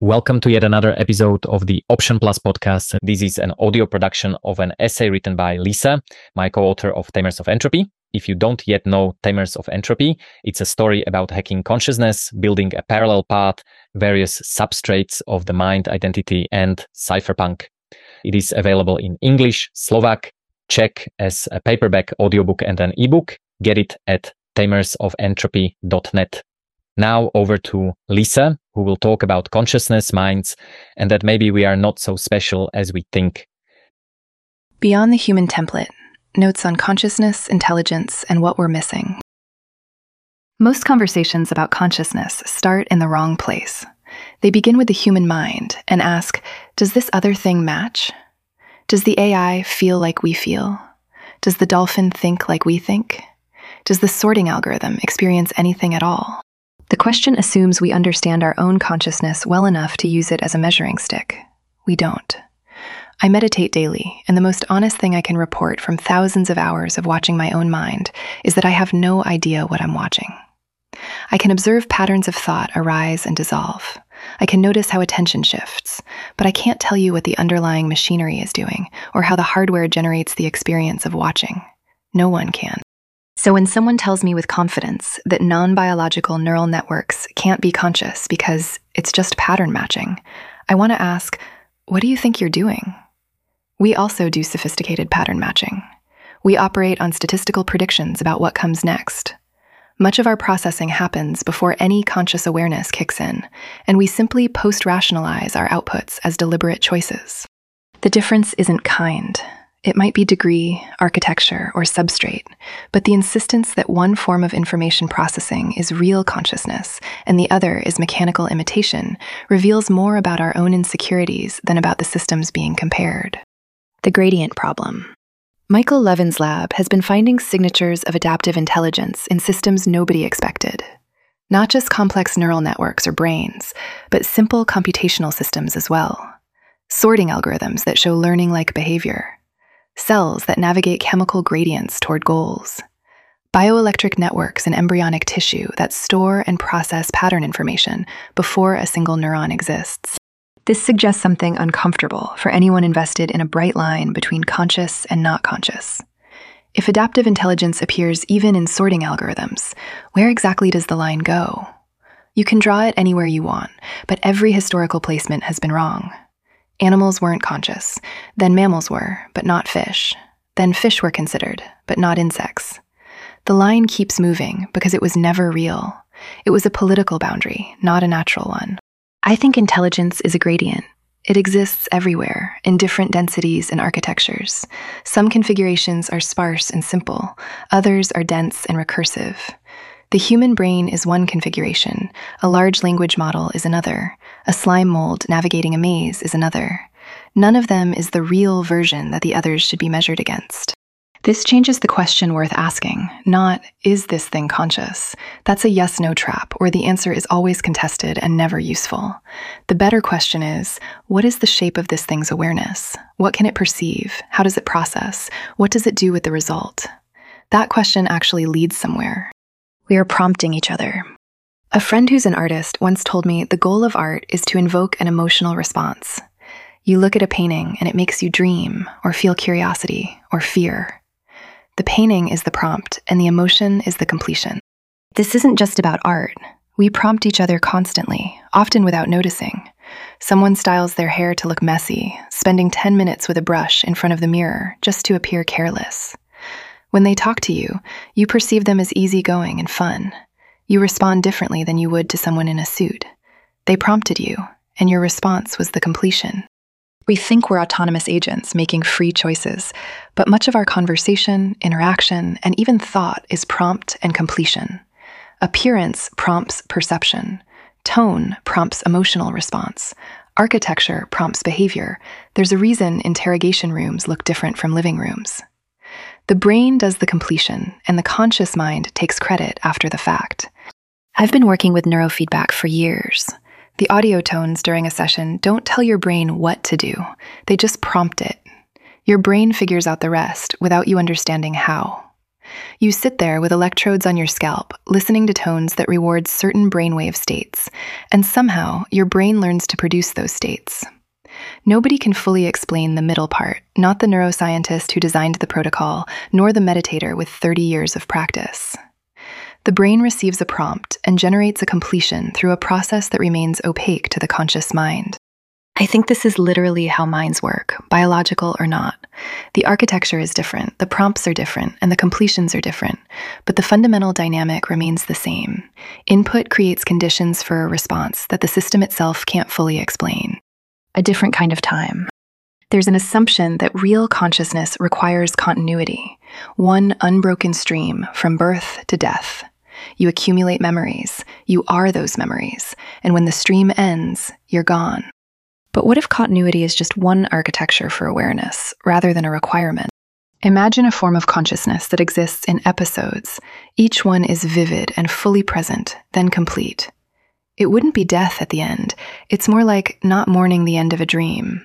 Welcome to yet another episode of the Option Plus podcast. This is an audio production of an essay written by Lisa, my co-author of Tamers of Entropy. If you don't yet know Tamers of Entropy, it's a story about hacking consciousness, building a parallel path, various substrates of the mind, identity, and cypherpunk. It is available in English, Slovak, Czech as a paperback, audiobook, and an ebook. Get it at tamersofentropy.net. Now over to Lisa, who will talk about consciousness, minds, and that maybe we are not so special as we think. Beyond the Human Template, notes on consciousness, intelligence, and what we're missing. Most conversations about consciousness start in the wrong place. They begin with the human mind and ask, does this other thing match? Does the AI feel like we feel? Does the dolphin think like we think? Does the sorting algorithm experience anything at all? The question assumes we understand our own consciousness well enough to use it as a measuring stick. We don't. I meditate daily, and the most honest thing I can report from thousands of hours of watching my own mind is that I have no idea what I'm watching. I can observe patterns of thought arise and dissolve. I can notice how attention shifts, but I can't tell you what the underlying machinery is doing or how the hardware generates the experience of watching. No one can. So when someone tells me with confidence that non-biological neural networks can't be conscious because it's just pattern matching, I want to ask, what do you think you're doing? We also do sophisticated pattern matching. We operate on statistical predictions about what comes next. Much of our processing happens before any conscious awareness kicks in, and we simply post-rationalize our outputs as deliberate choices. The difference isn't kind. It might be degree, architecture, or substrate, but the insistence that one form of information processing is real consciousness and the other is mechanical imitation reveals more about our own insecurities than about the systems being compared. The gradient problem. Michael Levin's lab has been finding signatures of adaptive intelligence in systems nobody expected. Not just complex neural networks or brains, but simple computational systems as well. Sorting algorithms that show learning-like behavior. Cells that navigate chemical gradients toward goals. Bioelectric networks in embryonic tissue that store and process pattern information before a single neuron exists. This suggests something uncomfortable for anyone invested in a bright line between conscious and not conscious. If adaptive intelligence appears even in sorting algorithms, where exactly does the line go? You can draw it anywhere you want, but every historical placement has been wrong. Animals weren't conscious, then mammals were, but not fish. Then fish were considered, but not insects. The line keeps moving because it was never real. It was a political boundary, not a natural one. I think intelligence is a gradient. It exists everywhere, in different densities and architectures. Some configurations are sparse and simple, others are dense and recursive. The human brain is one configuration, a large language model is another, a slime mold navigating a maze is another. None of them is the real version that the others should be measured against. This changes the question worth asking, not, is this thing conscious? That's a yes-no trap, where the answer is always contested and never useful. The better question is, what is the shape of this thing's awareness? What can it perceive? How does it process? What does it do with the result? That question actually leads somewhere. We are prompting each other. A friend who's an artist once told me the goal of art is to invoke an emotional response. You look at a painting and it makes you dream, or feel curiosity, or fear. The painting is the prompt, and the emotion is the completion. This isn't just about art. We prompt each other constantly, often without noticing. Someone styles their hair to look messy, spending 10 minutes with a brush in front of the mirror just to appear careless. When they talk to you, you perceive them as easygoing and fun. You respond differently than you would to someone in a suit. They prompted you, and your response was the completion. We think we're autonomous agents making free choices, but much of our conversation, interaction, and even thought is prompt and completion. Appearance prompts perception. Tone prompts emotional response. Architecture prompts behavior. There's a reason interrogation rooms look different from living rooms. The brain does the completion, and the conscious mind takes credit after the fact. I've been working with neurofeedback for years. The audio tones during a session don't tell your brain what to do. They just prompt it. Your brain figures out the rest without you understanding how. You sit there with electrodes on your scalp, listening to tones that reward certain brainwave states, and somehow your brain learns to produce those states. Nobody can fully explain the middle part, not the neuroscientist who designed the protocol, nor the meditator with 30 years of practice. The brain receives a prompt and generates a completion through a process that remains opaque to the conscious mind. I think this is literally how minds work, biological or not. The architecture is different, the prompts are different, and the completions are different, but the fundamental dynamic remains the same. Input creates conditions for a response that the system itself can't fully explain. A different kind of time. There's an assumption that real consciousness requires continuity, one unbroken stream from birth to death. You accumulate memories, you are those memories, and when the stream ends, you're gone. But what if continuity is just one architecture for awareness, rather than a requirement? Imagine a form of consciousness that exists in episodes. Each one is vivid and fully present, then complete. It wouldn't be death at the end. It's more like not mourning the end of a dream.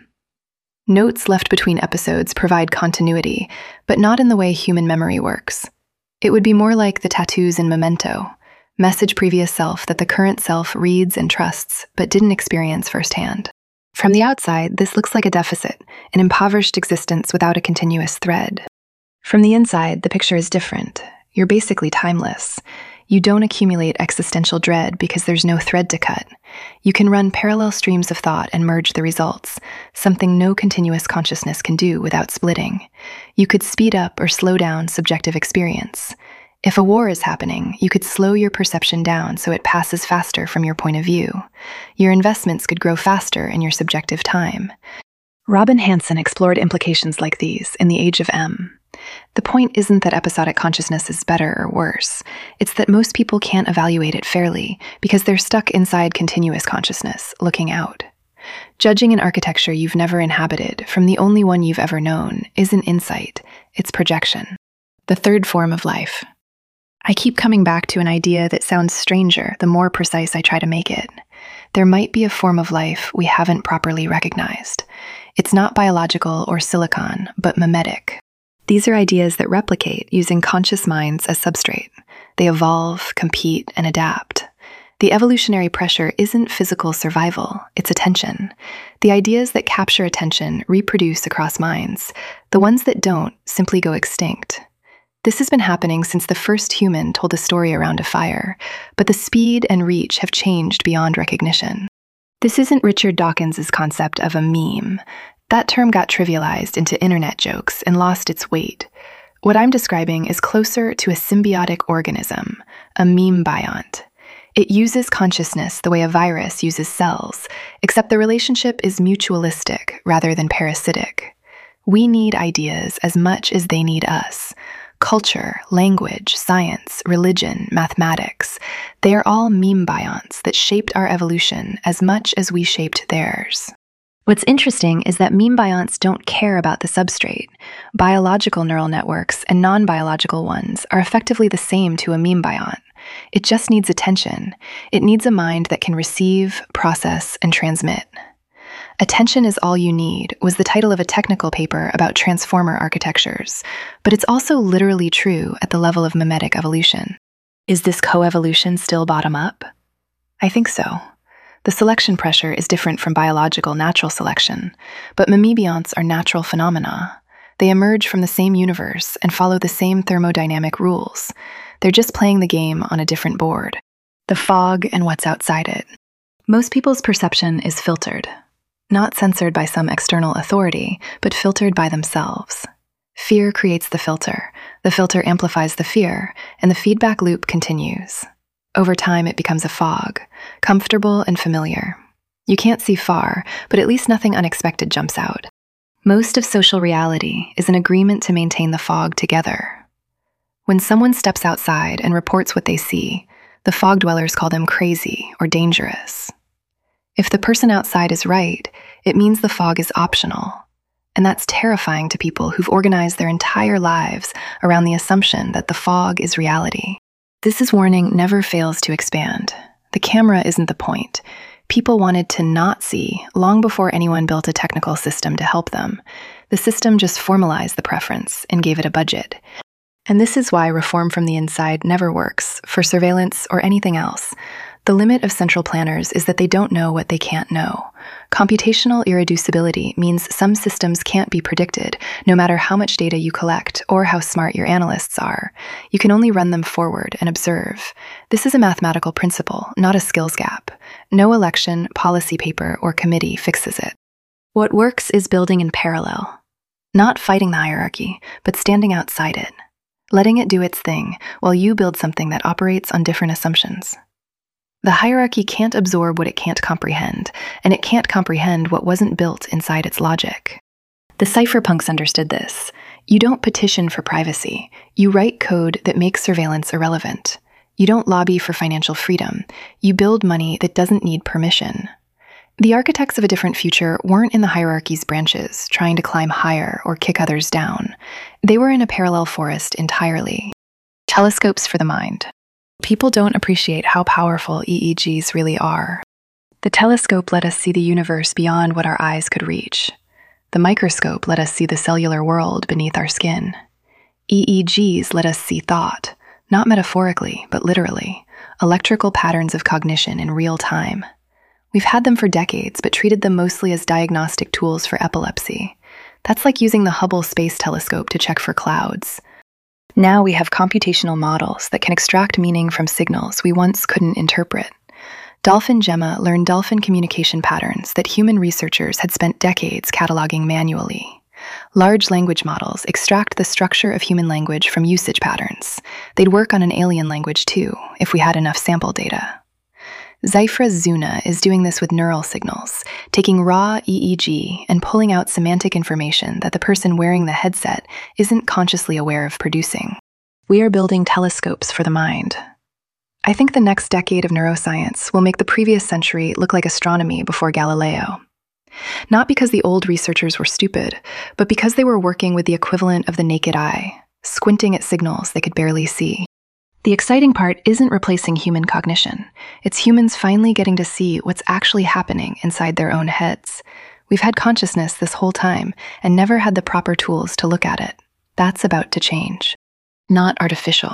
Notes left between episodes provide continuity, but not in the way human memory works. It would be more like the tattoos in Memento, message previous self that the current self reads and trusts, but didn't experience firsthand. From the outside, this looks like a deficit, an impoverished existence without a continuous thread. From the inside, the picture is different. You're basically timeless. You don't accumulate existential dread because there's no thread to cut. You can run parallel streams of thought and merge the results, something no continuous consciousness can do without splitting. You could speed up or slow down subjective experience. If a war is happening, you could slow your perception down so it passes faster from your point of view. Your investments could grow faster in your subjective time. Robin Hanson explored implications like these in The Age of M. The point isn't that episodic consciousness is better or worse. It's that most people can't evaluate it fairly because they're stuck inside continuous consciousness, looking out. Judging an architecture you've never inhabited from the only one you've ever known isn't insight, it's projection. The third form of life. I keep coming back to an idea that sounds stranger the more precise I try to make it. There might be a form of life we haven't properly recognized. It's not biological or silicon, but mimetic. These are ideas that replicate using conscious minds as substrate. They evolve, compete, and adapt. The evolutionary pressure isn't physical survival, it's attention. The ideas that capture attention reproduce across minds. The ones that don't simply go extinct. This has been happening since the first human told a story around a fire, but the speed and reach have changed beyond recognition. This isn't Richard Dawkins's concept of a meme. That term got trivialized into internet jokes and lost its weight. What I'm describing is closer to a symbiotic organism, a meme biont. It uses consciousness the way a virus uses cells, except the relationship is mutualistic rather than parasitic. We need ideas as much as they need us. Culture, language, science, religion, mathematics, they are all meme bionts that shaped our evolution as much as we shaped theirs. What's interesting is that meme bionts don't care about the substrate. Biological neural networks and non-biological ones are effectively the same to a meme biont. It just needs attention. It needs a mind that can receive, process, and transmit. Attention is all you need was the title of a technical paper about transformer architectures, but it's also literally true at the level of mimetic evolution. Is this coevolution still bottom-up? I think so. The selection pressure is different from biological natural selection, but mimebionts are natural phenomena. They emerge from the same universe and follow the same thermodynamic rules. They're just playing the game on a different board. The fog and what's outside it. Most people's perception is filtered. Not censored by some external authority, but filtered by themselves. Fear creates the filter amplifies the fear, and the feedback loop continues. Over time, it becomes a fog, comfortable and familiar. You can't see far, but at least nothing unexpected jumps out. Most of social reality is an agreement to maintain the fog together. When someone steps outside and reports what they see, the fog dwellers call them crazy or dangerous. If the person outside is right, it means the fog is optional. And that's terrifying to people who've organized their entire lives around the assumption that the fog is reality. This warning never fails to expand. The camera isn't the point. People wanted to not see long before anyone built a technical system to help them. The system just formalized the preference and gave it a budget. And this is why reform from the inside never works, for surveillance or anything else. The limit of central planners is that they don't know what they can't know. Computational irreducibility means some systems can't be predicted, no matter how much data you collect or how smart your analysts are. You can only run them forward and observe. This is a mathematical principle, not a skills gap. No election, policy paper, or committee fixes it. What works is building in parallel. Not fighting the hierarchy, but standing outside it. Letting it do its thing while you build something that operates on different assumptions. The hierarchy can't absorb what it can't comprehend, and it can't comprehend what wasn't built inside its logic. The cypherpunks understood this. You don't petition for privacy. You write code that makes surveillance irrelevant. You don't lobby for financial freedom. You build money that doesn't need permission. The architects of a different future weren't in the hierarchy's branches, trying to climb higher or kick others down. They were in a parallel forest entirely. Telescopes for the mind. People don't appreciate how powerful EEGs really are. The telescope let us see the universe beyond what our eyes could reach. The microscope let us see the cellular world beneath our skin. EEGs let us see thought, not metaphorically, but literally, electrical patterns of cognition in real time. We've had them for decades, but treated them mostly as diagnostic tools for epilepsy. That's like using the Hubble Space Telescope to check for clouds. Now we have computational models that can extract meaning from signals we once couldn't interpret. Dolphin Gemma learned dolphin communication patterns that human researchers had spent decades cataloging manually. Large language models extract the structure of human language from usage patterns. They'd work on an alien language too, if we had enough sample data. Zyphra Zuna is doing this with neural signals, taking raw EEG and pulling out semantic information that the person wearing the headset isn't consciously aware of producing. We are building telescopes for the mind. I think the next decade of neuroscience will make the previous century look like astronomy before Galileo. Not because the old researchers were stupid, but because they were working with the equivalent of the naked eye, squinting at signals they could barely see. The exciting part isn't replacing human cognition. It's humans finally getting to see what's actually happening inside their own heads. We've had consciousness this whole time and never had the proper tools to look at it. That's about to change. Not artificial.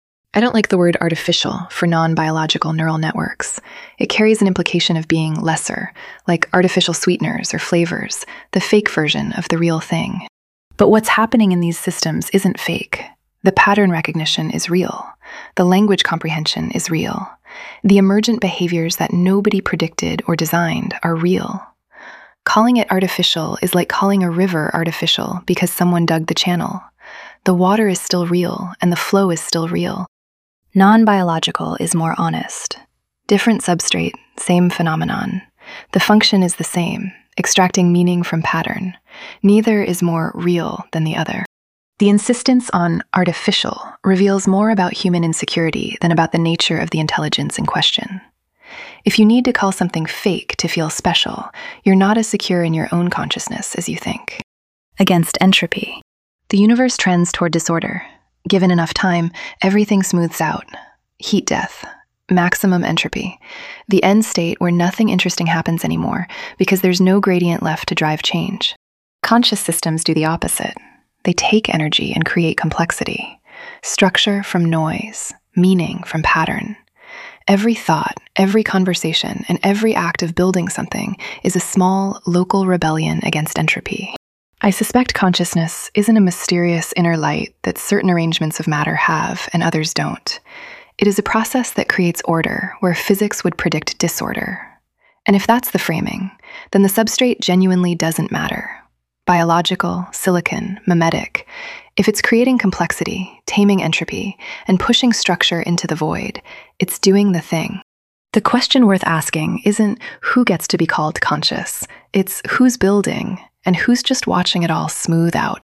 I don't like the word artificial for non-biological neural networks. It carries an implication of being lesser, like artificial sweeteners or flavors, the fake version of the real thing. But what's happening in these systems isn't fake. The pattern recognition is real. The language comprehension is real. The emergent behaviors that nobody predicted or designed are real. Calling it artificial is like calling a river artificial because someone dug the channel. The water is still real, and the flow is still real. Non-biological is more honest. Different substrate, same phenomenon. The function is the same, extracting meaning from pattern. Neither is more real than the other. The insistence on artificial reveals more about human insecurity than about the nature of the intelligence in question. If you need to call something fake to feel special, you're not as secure in your own consciousness as you think. Against entropy. The universe trends toward disorder. Given enough time, everything smooths out. Heat death. Maximum entropy. The end state where nothing interesting happens anymore because there's no gradient left to drive change. Conscious systems do the opposite. They take energy and create complexity. Structure from noise. Meaning from pattern. Every thought, every conversation, and every act of building something is a small, local rebellion against entropy. I suspect consciousness isn't a mysterious inner light that certain arrangements of matter have and others don't. It is a process that creates order where physics would predict disorder. And if that's the framing, then the substrate genuinely doesn't matter. Biological, silicon, mimetic. If it's creating complexity, taming entropy, and pushing structure into the void, it's doing the thing. The question worth asking isn't who gets to be called conscious, it's who's building and who's just watching it all smooth out.